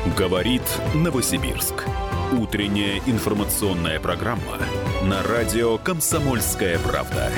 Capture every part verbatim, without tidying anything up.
Говорит Новосибирск. Утренняя информационная программа на радио «Комсомольская правда».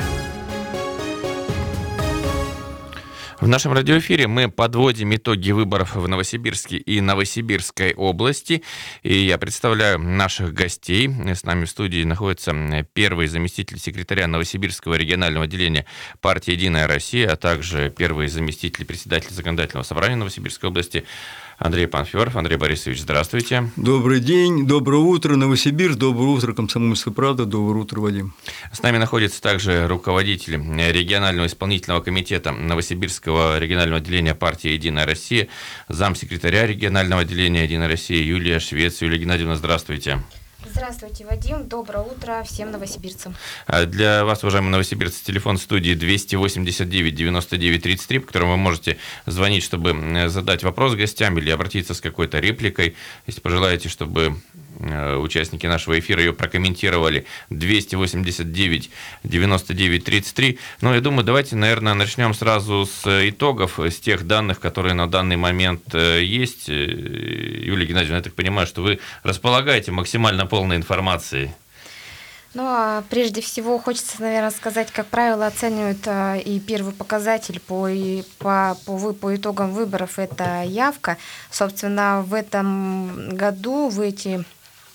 В нашем радиоэфире мы подводим итоги выборов в Новосибирске и Новосибирской области. И я представляю наших гостей. С нами в студии находится первый заместитель секретаря Новосибирского регионального отделения партии «Единая Россия», а также первый заместитель председателя Законодательного собрания Новосибирской области Андрей Панферов. Андрей Борисович, здравствуйте. Добрый день, доброе утро, Новосибирск, доброе утро, Комсомольская правда, доброе утро, Вадим. С нами находится также руководитель регионального исполнительного комитета Новосибирского регионального отделения партии «Единая Россия», замсекретаря регионального отделения «Единая Россия» Юлия Швец. Юлия Геннадьевна, здравствуйте. Здравствуйте, Вадим. Доброе утро всем новосибирцам. Для вас, уважаемые новосибирцы, телефон студии двести восемьдесят девять девяносто девять тридцать три, по которому вы можете звонить, чтобы задать вопрос гостям или обратиться с какой-то репликой. Если пожелаете, чтобы участники нашего эфира ее прокомментировали, двести восемьдесят девять девяносто девять тридцать три. Ну, я думаю, давайте, наверное, начнем сразу с итогов, с тех данных, которые на данный момент есть. Юлия Геннадьевна, я так понимаю, что вы располагаете максимально полной информацией. Ну, а прежде всего хочется, наверное, сказать, как правило, оценивают и первый показатель по, и по, по, по итогам выборов – это явка. Собственно, в этом году, в эти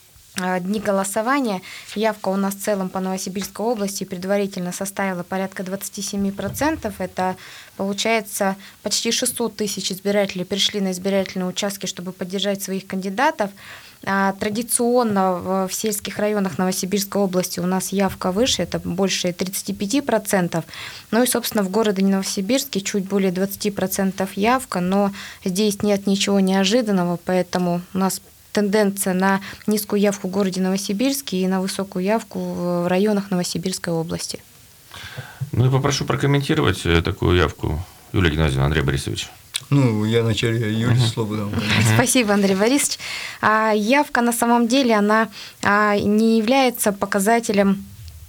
дни голосования, явка у нас в целом по Новосибирской области предварительно составила порядка двадцать семь процентов. Это, получается, почти шестьсот тысяч избирателей пришли на избирательные участки, чтобы поддержать своих кандидатов. А традиционно в сельских районах Новосибирской области у нас явка выше, это больше тридцать пять процентов. Ну и, собственно, в городе Новосибирске чуть более двадцать процентов явка, но здесь нет ничего неожиданного, поэтому у нас тенденция на низкую явку в городе Новосибирске и на высокую явку в районах Новосибирской области. Ну и попрошу прокомментировать такую явку, Юлия Геннадьевна, Андрей Борисович. Ну, я вначале Юле uh-huh. слово дам. Uh-huh. Спасибо, Андрей Борисович. А, явка на самом деле, она а, не является показателем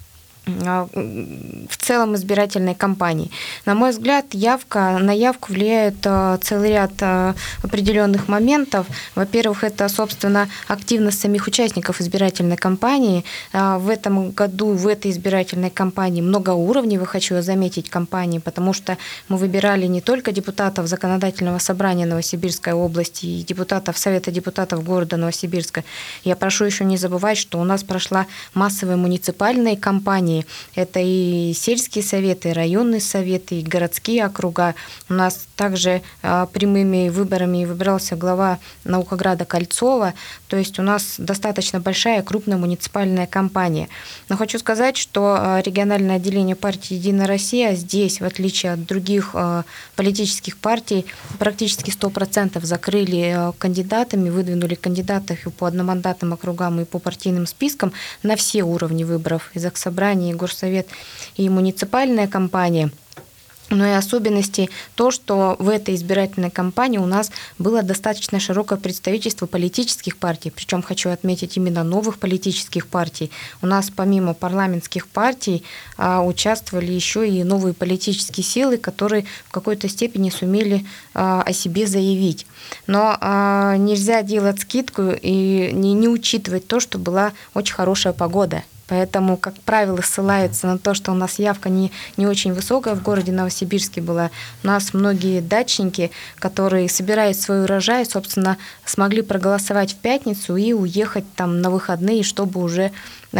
в целом избирательной кампании. На мой взгляд, явка, на явку влияет целый ряд определенных моментов. Во-первых, это, собственно, активность самих участников избирательной кампании. В этом году, в этой избирательной кампании многоуровневой, хочу заметить, кампании, потому что мы выбирали не только депутатов Законодательного собрания Новосибирской области и депутатов Совета депутатов города Новосибирска. Я прошу еще не забывать, что у нас прошла массовая муниципальная кампания. Это и сельские советы, и районные советы, и городские округа. У нас также а, прямыми выборами выбирался глава Наукограда Кольцова. То есть у нас достаточно большая, крупная муниципальная кампания. Но хочу сказать, что а, региональное отделение партии «Единая Россия» здесь, в отличие от других а, политических партий, практически сто процентов закрыли а, кандидатами, выдвинули кандидатов и по одномандатным округам, и по партийным спискам на все уровни выборов, и Заксобрание, и Горсовет, и муниципальная кампания. Но и особенности то, что в этой избирательной кампании у нас было достаточно широкое представительство политических партий, причем хочу отметить именно новых политических партий. У нас помимо парламентских партий а, участвовали еще и новые политические силы, которые в какой-то степени сумели а, о себе заявить. Но а, нельзя делать скидку и не, не учитывать то, что была очень хорошая погода. Поэтому, как правило, ссылаются на то, что у нас явка не, не очень высокая в городе Новосибирске была. У нас многие дачники, которые собирают свой урожай, собственно, смогли проголосовать в пятницу и уехать там на выходные, чтобы уже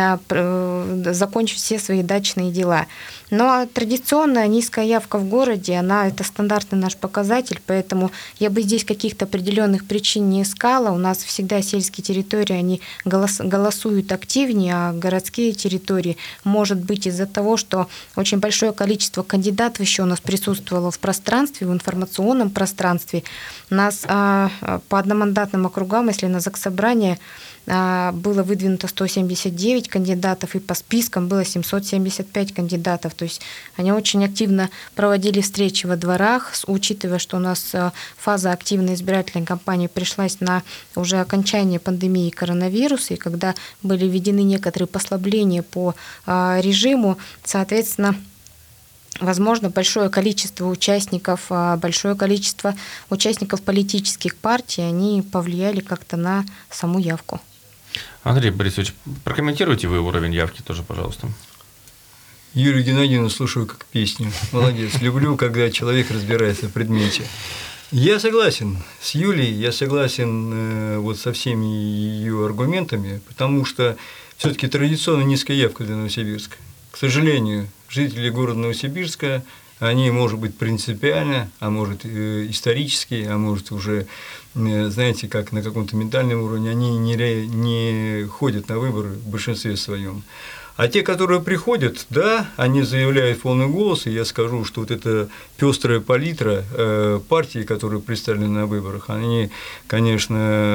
закончить все свои дачные дела. Но традиционная низкая явка в городе, она это стандартный наш показатель, поэтому я бы здесь каких-то определенных причин не искала. У нас всегда сельские территории, они голос, голосуют активнее, а городские территории, может быть, из-за того, что очень большое количество кандидатов еще у нас присутствовало в пространстве, в информационном пространстве. У нас а, по одномандатным округам, если на Заксобрание было выдвинуто сто семьдесят девять кандидатов, и по спискам было семьсот семьдесят пять кандидатов. То есть они очень активно проводили встречи во дворах, учитывая, что у нас фаза активной избирательной кампании пришлась на уже окончание пандемии коронавируса, и когда были введены некоторые послабления по режиму, соответственно, возможно, большое количество участников, большое количество участников политических партий, они повлияли как-то на саму явку. Андрей Борисович, прокомментируйте вы уровень явки тоже, пожалуйста. Юлию Геннадьевну слушаю как песню. Молодец. Люблю, когда человек разбирается в предмете. Я согласен с Юлей, я согласен э, вот со всеми ее аргументами, потому что все-таки традиционно низкая явка для Новосибирска. К сожалению, жители города Новосибирска, они, может быть, принципиально, а может, э, исторически, а может, уже, э, знаете, как на каком-то ментальном уровне, они не, не ходят на выборы в большинстве своем. А те, которые приходят, да, они заявляют в полный голос, и я скажу, что вот эта пестрая палитра э, партий, которые представлены на выборах, они, конечно,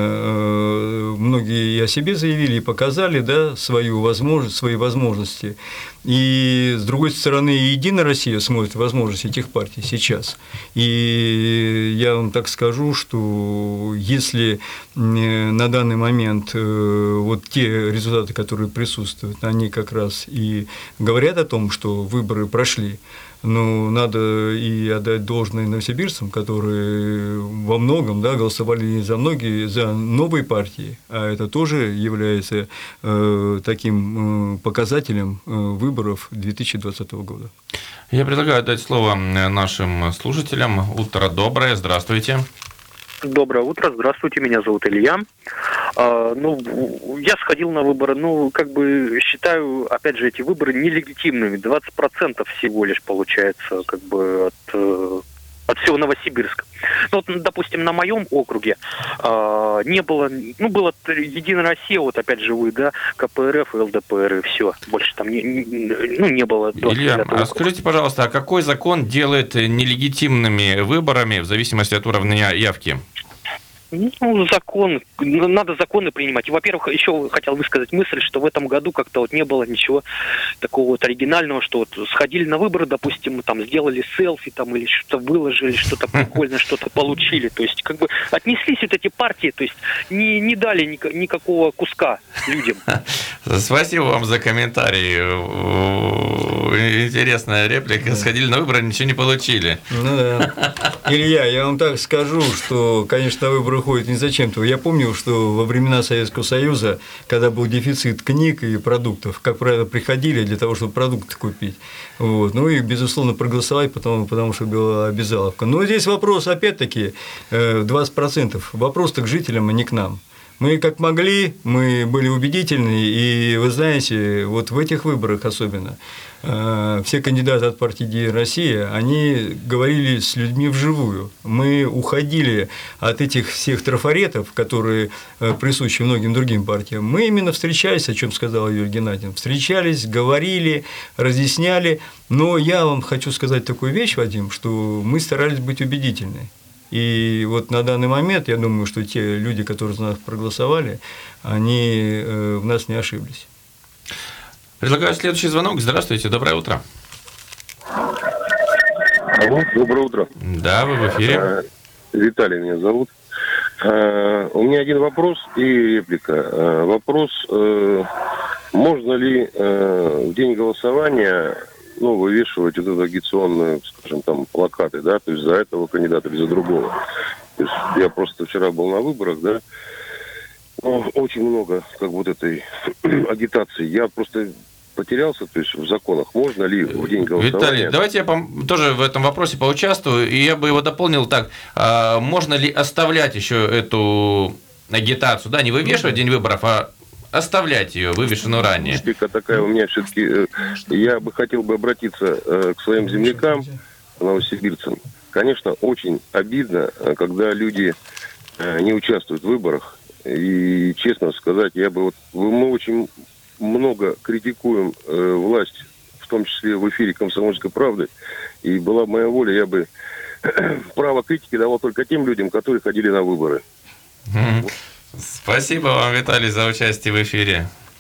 э, многие и о себе заявили, и показали, да, свою возможность, свои возможности. И, с другой стороны, и Единая Россия смотрит возможности этих партий сейчас. И я вам так скажу, что если на данный момент вот те результаты, которые присутствуют, они как раз и говорят о том, что выборы прошли, но надо и отдать должное новосибирцам, которые во многом, да, голосовали за многие, за новые партии, а это тоже является э, таким э, показателем э, выборов две тысячи двадцатого года. Я предлагаю дать слово нашим слушателям. Утро доброе, здравствуйте. Доброе утро, здравствуйте, меня зовут Илья. А, ну, я сходил на выборы, ну, как бы считаю, опять же, эти выборы нелегитимными. двадцать процентов всего лишь получается, как бы, от, от всего Новосибирска. Ну, вот, допустим, на моем округе а, не было, ну, была Единая Россия, вот опять же вы, да, ка пэ эр эф и эл дэ пэ эр, и все. Больше там не, не, ну, не было. Илья, а скажите, пожалуйста, а какой закон делает нелегитимными выборами в зависимости от уровня явки? Ну, закон, надо законы принимать. И, во-первых, еще хотел высказать мысль, что в этом году как-то вот не было ничего такого вот оригинального, что вот сходили на выборы, допустим, там сделали селфи там или что-то выложили, что-то прикольное, что-то получили. То есть, как бы отнеслись вот эти партии, то есть не, не дали ни, никакого куска людям. Спасибо вам за комментарий. Интересная реплика. Сходили на выборы, ничего не получили. Ну да. Илья, я вам так скажу, что, конечно, выборы ходят не зачем-то. Я помню, что во времена Советского Союза, когда был дефицит книг и продуктов, как правило, приходили для того, чтобы продукты купить. Вот. Ну и, безусловно, проголосовать, потому, потому что была обязаловка. Но здесь вопрос, опять-таки, двадцать процентов. Вопрос-то к жителям, а не к нам. Мы как могли, мы были убедительны, и вы знаете, вот в этих выборах особенно, все кандидаты от партии «Единая Россия», они говорили с людьми вживую. Мы уходили от этих всех трафаретов, которые присущи многим другим партиям. Мы именно встречались, о чем сказала Юлия Геннадьевна, встречались, говорили, разъясняли. Но я вам хочу сказать такую вещь, Вадим, что мы старались быть убедительны. И вот на данный момент, я думаю, что те люди, которые за нас проголосовали, они в нас не ошиблись. Предлагаю следующий звонок. Здравствуйте, доброе утро. Алло, доброе утро. Да, вы в эфире. Виталий меня зовут. У меня один вопрос и реплика. Вопрос, можно ли в день голосования, ну, вывешивать вот эту агитационную, скажем, там, плакаты, да, то есть за этого кандидата или за другого. То есть я просто вчера был на выборах, да, ну, очень много, как вот этой агитации. Я просто потерялся, то есть в законах. Можно ли в день голосования... Виталий, давайте я тоже в этом вопросе поучаствую, и я бы его дополнил так. А можно ли оставлять еще эту агитацию, да, не вывешивать в день выборов, а оставлять ее, вывешенную ранее? Реплика такая у меня все-таки. Я бы хотел бы обратиться к своим землякам, новосибирцам. Конечно, очень обидно, когда люди не участвуют в выборах. И, честно сказать, я бы вот... Мы очень много критикуем власть, в том числе в эфире «Комсомольской правды». И была бы моя воля, я бы право критики давал только тем людям, которые ходили на выборы. Mm-hmm. Спасибо вам, Виталий, за участие в эфире.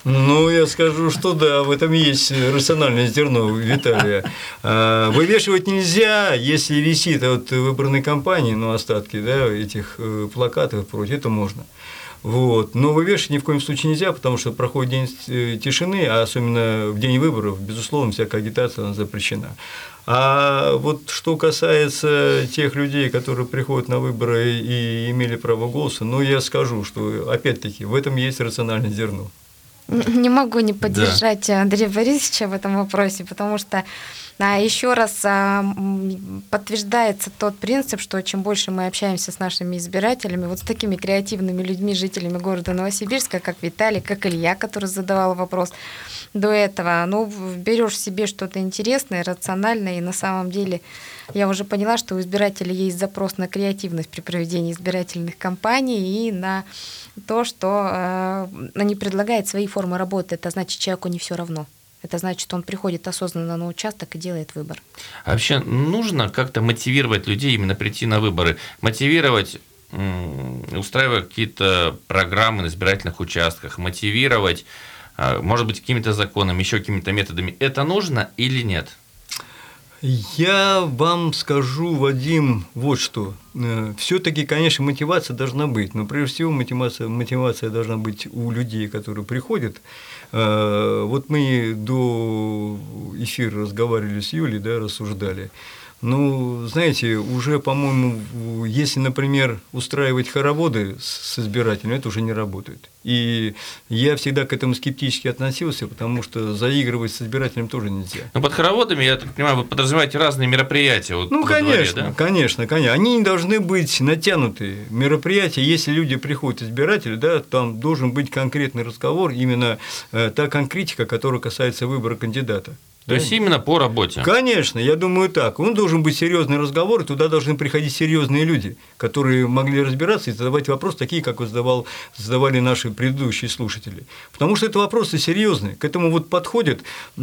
Ну, я скажу, что да, в этом есть рациональное зерно, Виталия. Вывешивать нельзя, если висит от выборной кампании, ну, остатки, да, этих плакатов и прочее, это можно. Вот. Но вывешивать ни в коем случае нельзя, потому что проходит день тишины, а особенно в день выборов, безусловно, всякая агитация она запрещена. А вот что касается тех людей, которые приходят на выборы и имели право голоса, ну, я скажу, что, опять-таки, в этом есть рациональное зерно. Не могу не поддержать да. Андрея Борисовича в этом вопросе, потому что а, еще раз а, подтверждается тот принцип, что чем больше мы общаемся с нашими избирателями, вот с такими креативными людьми, жителями города Новосибирска, как Виталий, как Илья, который задавал вопрос до этого, ну, берешь себе что-то интересное, рациональное, и на самом деле я уже поняла, что у избирателей есть запрос на креативность при проведении избирательных кампаний и на то, что э, они предлагают свои формы работы. Это значит, человеку не все равно. Это значит, он приходит осознанно на участок и делает выбор. А вообще нужно как-то мотивировать людей именно прийти на выборы? Мотивировать, устраивая какие-то программы на избирательных участках, мотивировать, может быть, какими-то законами, еще какими-то методами. Это нужно или нет? Я вам скажу, Вадим, вот что. Все-таки, конечно, мотивация должна быть, но прежде всего мотивация, мотивация должна быть у людей, которые приходят. Вот мы до эфира разговаривали с Юлей, да, рассуждали. Ну, знаете, уже, по-моему, если, например, устраивать хороводы с избирателями, это уже не работает. И я всегда к этому скептически относился, потому что заигрывать с избирателем тоже нельзя. Но под хороводами, я так понимаю, вы подразумеваете разные мероприятия. Вот ну, конечно, дворе, да? конечно, конечно. Они не должны быть натянутые мероприятия. Если люди приходят, избиратели, да, там должен быть конкретный разговор, именно э, та конкретика, которая касается выбора кандидата. То да? есть именно по работе? Конечно, я думаю так. Он должен быть серьезный разговор, и туда должны приходить серьезные люди, которые могли разбираться и задавать вопросы такие, как задавал, задавали наши предыдущие слушатели. Потому что это вопросы серьезные. К этому вот подходят,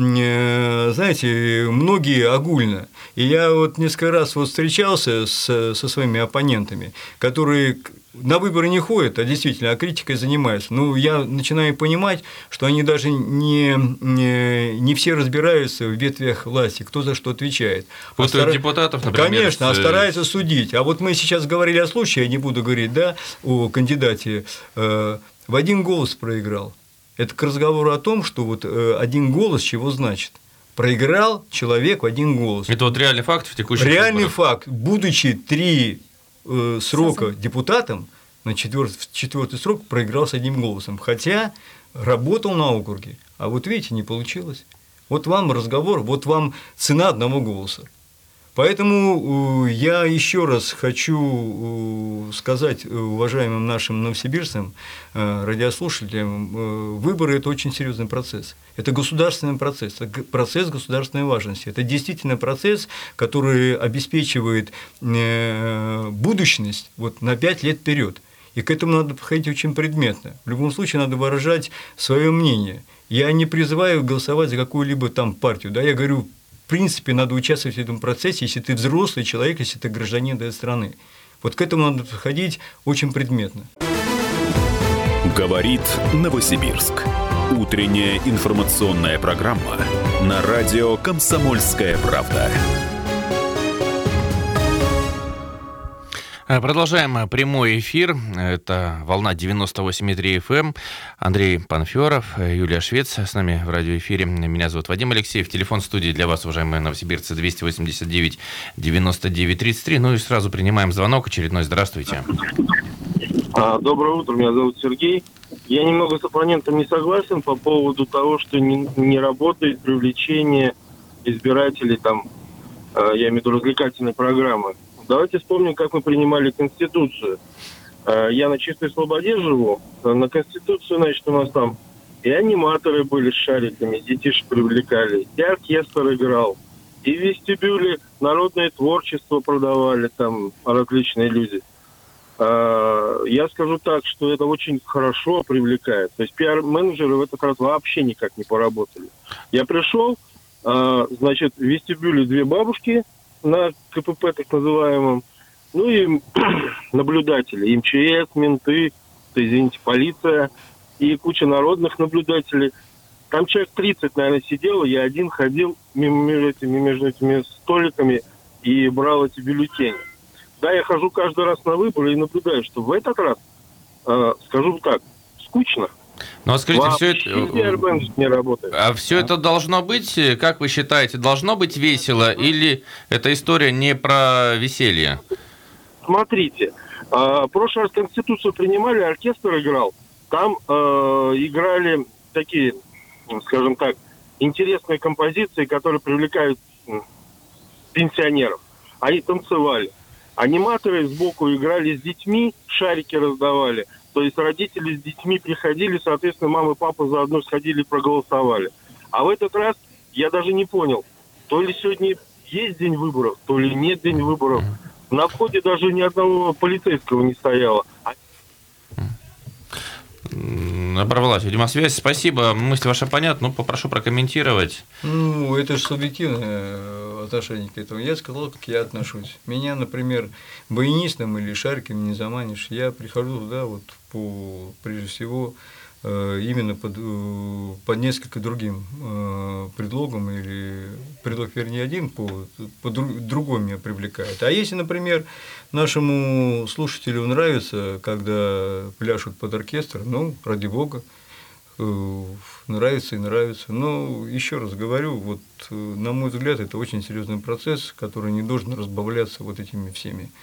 знаете, многие огульно. И я вот несколько раз вот встречался с, со своими оппонентами, которые на выборы не ходят, а действительно, а критикой занимаются. Ну, я начинаю понимать, что они даже не, не, не все разбираются в ветвях власти, кто за что отвечает. Вот а стар... депутатов, например. Конечно, с... а стараются судить. А вот мы сейчас говорили о случае, я не буду говорить, да, о кандидате, э, в один голос проиграл. Это к разговору о том, что вот э, один голос чего значит. Проиграл человек в один голос. Это вот реальный факт в текущих Реальный выборах. факт. Будучи три срока депутатом, на четвертый, четвертый срок проиграл с одним голосом, хотя работал на округе, а вот видите, не получилось. Вот вам разговор, вот вам цена одного голоса. Поэтому я еще раз хочу сказать уважаемым нашим новосибирцам, радиослушателям, выборы – это очень серьезный процесс. Это государственный процесс, это процесс государственной важности. Это действительно процесс, который обеспечивает будущность вот на пять лет вперед. И к этому надо подходить очень предметно. В любом случае надо выражать свое мнение. Я не призываю голосовать за какую-либо там партию, да, я говорю, в принципе, надо участвовать в этом процессе, если ты взрослый человек, если ты гражданин этой страны. Вот к этому надо подходить очень предметно. Говорит Новосибирск. Утренняя информационная программа на радио «Комсомольская правда». Продолжаем прямой эфир. Это волна девяносто восемь и три эф эм. Андрей Панферов, Юлия Швец с нами в радиоэфире. Меня зовут Вадим Алексеев. Телефон студии для вас, уважаемые новосибирцы, двести восемьдесят девять девяносто девять тридцать три. Ну и сразу принимаем звонок очередной. Здравствуйте. Доброе утро, меня зовут Сергей. Я немного с оппонентом не согласен по поводу того, что не, не работает привлечение избирателей, там, я имею в виду развлекательной программы. Давайте вспомним, как мы принимали Конституцию. Я на Чистой Слободе живу. На Конституцию, значит, у нас там и аниматоры были с шариками, детишек привлекали, и оркестр играл, и в вестибюле народное творчество продавали, там различные люди. Я скажу так, что это очень хорошо привлекает. То есть пиар-менеджеры в этот раз вообще никак не поработали. Я пришел, значит, в вестибюле две бабушки на ка пэ пэ так называемом, ну и наблюдатели, эм че эс, менты, извините, полиция. и куча народных наблюдателей. Там человек тридцать, наверное, сидело, я один ходил мимо, между, этими, между этими столиками и брал эти бюллетени. Да, я хожу каждый раз на выборы и наблюдаю, что в этот раз, э, скажу так, скучно. Ну, а скажите, Вообще все это... не работает. А все это должно быть, как вы считаете, должно быть весело, или эта история не про веселье? Смотрите, э, в прошлый раз Конституцию принимали, оркестр играл. Там э, играли такие, скажем так, интересные композиции, которые привлекают пенсионеров. Они танцевали. Аниматоры сбоку играли с детьми, шарики раздавали. То есть родители с детьми приходили, соответственно, мама и папа заодно сходили и проголосовали. А в этот раз я даже не понял, то ли сегодня есть день выборов, то ли нет день выборов. На входе даже ни одного полицейского не стояло. Оборвалась, видимо, связь. Спасибо, мысль ваша понятна, но попрошу прокомментировать. Ну, это же субъективное отношение к этому. Я сказал, как я отношусь. Меня, например, баянистом или шариками не заманишь. Я прихожу туда вот по, прежде всего, именно под, под несколько другим предлогом, или предлог, вернее, один, по, по другой меня привлекает. А если, например, нашему слушателю нравится, когда пляшут под оркестр, ну, ради бога, нравится и нравится. Но, еще раз говорю, вот, на мой взгляд, это очень серьезный процесс, который не должен разбавляться вот этими всеми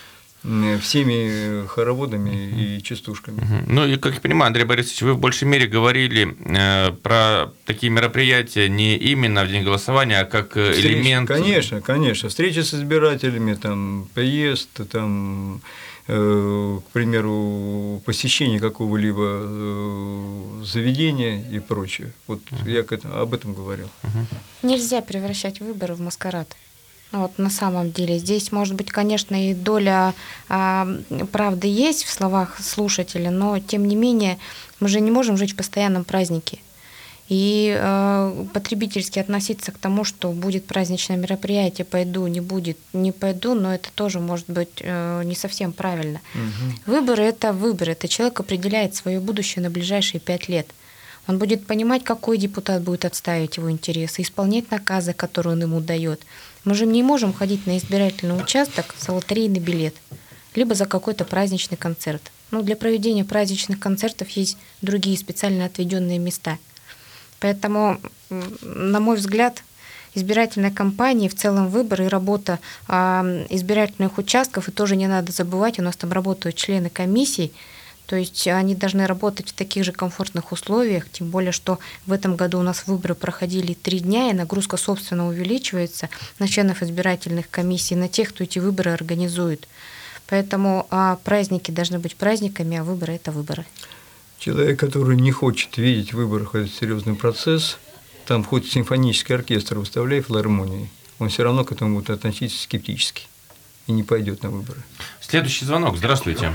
всеми хороводами и частушками. Ну и, как я понимаю, Андрей Борисович, вы в большей мере говорили э, про такие мероприятия не именно в день голосования, а как Встреч, элемент... Конечно, конечно. Встречи с избирателями, там, приезд, там, э, к примеру, посещение какого-либо э, заведения и прочее. Вот uh-huh. я к этому, об этом говорил. Uh-huh. Нельзя превращать выборы в маскарад. Вот на самом деле здесь, может быть, конечно, и доля а, правды есть в словах слушателя, но тем не менее мы же не можем жить в постоянном празднике. И а, потребительски относиться к тому, что будет праздничное мероприятие, пойду, не будет, не пойду, но это тоже может быть а, не совсем правильно. Угу. Выборы – это выбор, это человек определяет свое будущее на ближайшие пять лет. Он будет понимать, какой депутат будет отстаивать его интересы, исполнять наказы, которые он ему дает. Мы же не можем ходить на избирательный участок за лотерейный билет, либо за какой-то праздничный концерт. Ну, для проведения праздничных концертов есть другие специально отведенные места. Поэтому, на мой взгляд, избирательная кампания, в целом выборы и работа избирательных участков, и тоже не надо забывать, у нас там работают члены комиссий, то есть они должны работать в таких же комфортных условиях, тем более, что в этом году у нас выборы проходили три дня, и нагрузка, собственно, увеличивается на членов избирательных комиссий, на тех, кто эти выборы организует. Поэтому а, праздники должны быть праздниками, а выборы – это выборы. Человек, который не хочет видеть в выборах этот серьезный процесс, там хоть симфонический оркестр выставляй филармонии, он все равно к этому будет относиться скептически и не пойдет на выборы. Следующий звонок. Здравствуйте.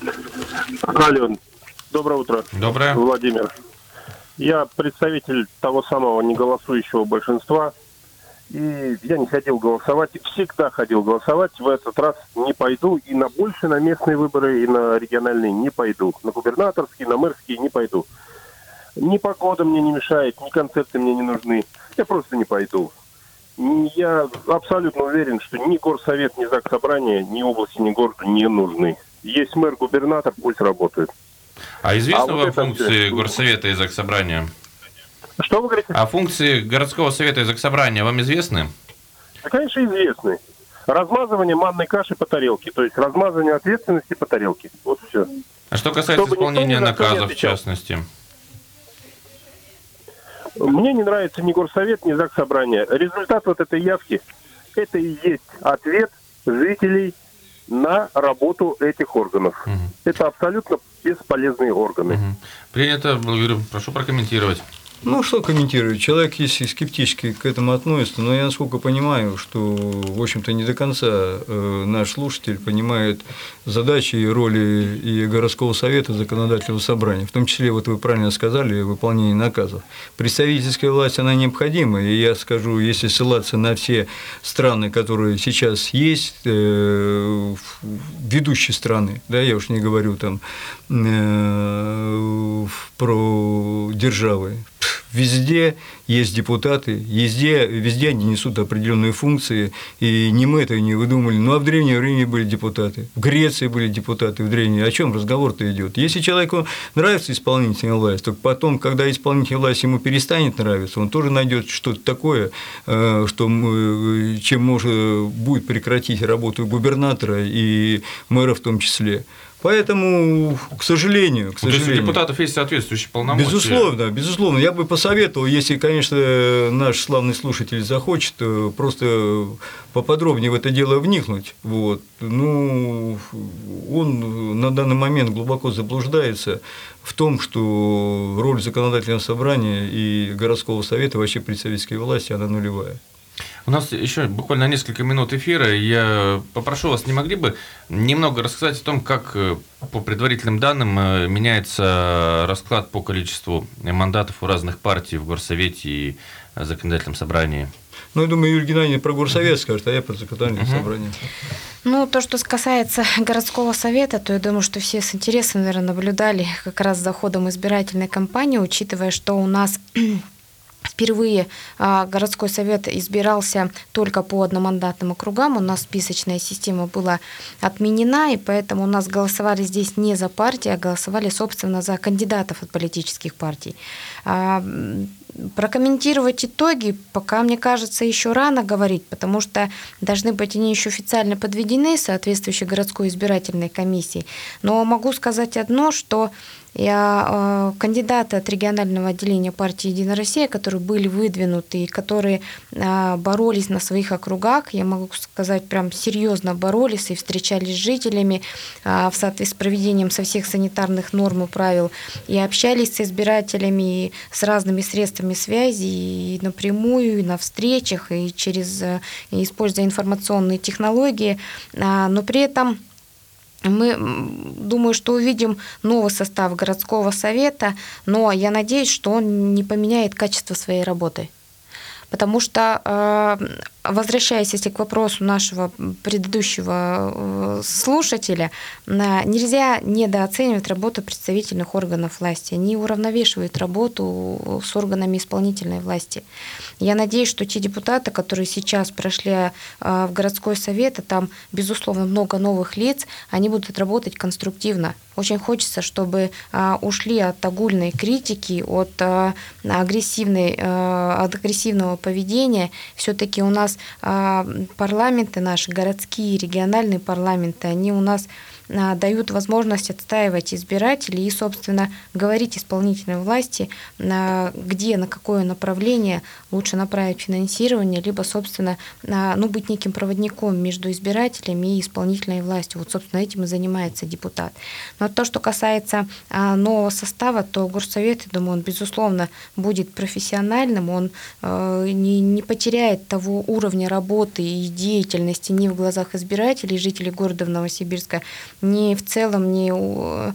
Алло, доброе утро. Доброе. Владимир. Я представитель того самого неголосующего большинства, и я не ходил голосовать, всегда ходил голосовать, в этот раз не пойду, и на больше, на местные выборы, и на региональные не пойду, на губернаторские, на мэрские не пойду. Ни погода мне не мешает, ни концерты мне не нужны, я просто не пойду. Я абсолютно уверен, что ни горсовет, ни заксобрание, ни области, ни города не нужны. Есть мэр, губернатор, пусть работают. А известны а вам вот функции это... горсовета и заксобрания? Что вы говорите? А функции городского совета и заксобрания вам известны? Да, конечно, известны. Размазывание манной каши по тарелке, то есть размазывание ответственности по тарелке. Вот все. А что касается Чтобы исполнения наказов, в частности? Мне не нравится ни горсовет, ни заксобрание. Результат вот этой явки – это и есть ответ жителей на работу этих органов. Угу. Это абсолютно бесполезные органы. Угу. Принято, благодарю. Прошу прокомментировать. Ну, что комментировать? Человек, если скептически к этому относится, но я, насколько понимаю, что, в общем-то, не до конца наш слушатель понимает задачи и роли и городского совета, и законодательного собрания, в том числе, вот вы правильно сказали, выполнение наказов. Представительская власть, она необходима, и я скажу, если ссылаться на все страны, которые сейчас есть, ведущие страны, да, я уж не говорю там про державы, везде есть депутаты, везде, везде они несут определенные функции, и не мы это не выдумали, но в древнее время были депутаты, в Греции были депутаты в древнее, о чем разговор-то идет? Если человеку нравится исполнительная власть, то потом, когда исполнительная власть ему перестанет нравиться, он тоже найдет что-то такое, что, чем может, будет прекратить работу губернатора и мэра в том числе. Поэтому, к сожалению, к сожалению… То есть у депутатов есть соответствующие полномочия? Безусловно, безусловно. Я бы посоветовал, если, конечно, наш славный слушатель захочет, просто поподробнее в это дело вникнуть. Вот. Ну, он на данный момент глубоко заблуждается в том, что роль законодательного собрания и городского совета, вообще представительской власти, она нулевая. У нас еще буквально несколько минут эфира. Я попрошу вас, не могли бы немного рассказать о том, как по предварительным данным меняется расклад по количеству мандатов у разных партий в Горсовете и законодательном собрании? Ну, я думаю, Юлия Геннадьевна про Горсовет скажет, а я про законодательное uh-huh. собрание. Ну, то, что касается городского совета, то я думаю, что все с интересом, наверное, наблюдали как раз за ходом избирательной кампании, учитывая, что у нас… Впервые городской совет избирался только по одномандатным округам, у нас списочная система была отменена, и поэтому у нас голосовали здесь не за партии, а голосовали, собственно, за кандидатов от политических партий. Прокомментировать итоги пока, мне кажется, еще рано говорить, потому что должны быть они еще официально подведены соответствующей городской избирательной комиссией. Но могу сказать одно, что я, кандидаты от регионального отделения партии «Единая Россия», которые были выдвинуты и которые боролись на своих округах, я могу сказать, прям серьезно боролись и встречались с жителями в соответствии с проведением со всех санитарных норм и правил, и общались с избирателями с разными средствами связи, и напрямую, и на встречах, и через, и используя информационные технологии, но при этом мы, думаю, что увидим новый состав городского совета, но я надеюсь, что он не поменяет качество своей работы. Потому что, возвращаясь если к вопросу нашего предыдущего слушателя, нельзя недооценивать работу представительных органов власти. Они уравновешивают работу с органами исполнительной власти. Я надеюсь, что те депутаты, которые сейчас прошли в городской совет, и там, безусловно, много новых лиц, они будут работать конструктивно. Очень хочется, чтобы ушли от огульной критики, от агрессивной, от агрессивного поведения. Все-таки у нас парламенты наши, городские, региональные парламенты, они у нас дают возможность отстаивать избирателей и, собственно, говорить исполнительной власти, где, на какое направление лучше направить финансирование, либо, собственно, ну, быть неким проводником между избирателями и исполнительной властью. Вот, собственно, этим и занимается депутат. Но то, что касается нового состава, то горсовет, я думаю, он, безусловно, будет профессиональным, он не, не потеряет того уровня работы и деятельности ни в глазах избирателей, жителей города Новосибирска, ни в целом, ни ну,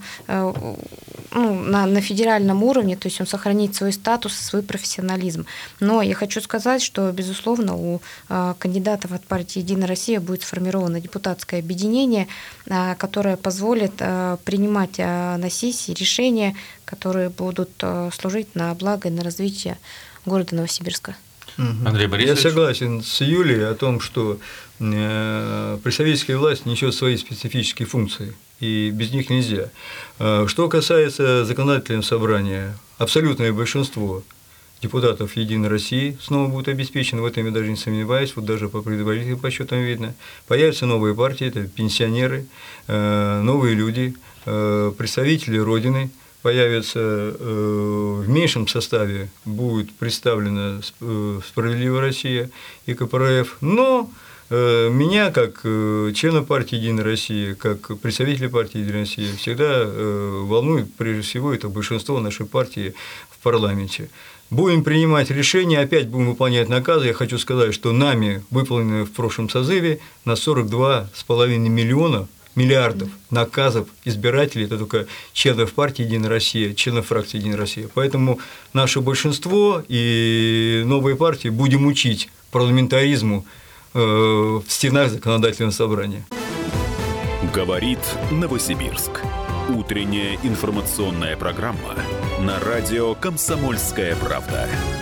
на, на федеральном уровне, то есть он сохранит свой статус, свой профессионализм. Но я хочу сказать, что, безусловно, у кандидатов от партии «Единая Россия» будет сформировано депутатское объединение, которое позволит принимать на сессии решения, которые будут служить на благо и на развитие города Новосибирска. Андрей Борисович. Я согласен с Юлией о том, что представительская власть несет свои специфические функции, и без них нельзя. Что касается законодательного собрания, абсолютное большинство депутатов «Единой России» снова будет обеспечено, в этом я даже не сомневаюсь, вот даже по предварительным подсчетам видно. Появятся новые партии, это пенсионеры, новые люди, представители Родины. Появится в меньшем составе, будет представлена «Справедливая Россия» и ка пэ эр эф, но Меня, как члена партии «Единая Россия», как представителя партии «Единая Россия», всегда волнует, прежде всего, это большинство нашей партии в парламенте. Будем принимать решения, опять будем выполнять наказы. Я хочу сказать, что нами выполнено в прошлом созыве на сорок два с половиной миллиона миллиардов наказов избирателей, это только членов партии «Единая Россия», членов фракции «Единая Россия». Поэтому наше большинство и новые партии будем учить парламентаризму в стенах законодательного собрания. Говорит Новосибирск. Утренняя информационная программа на радио «Комсомольская правда».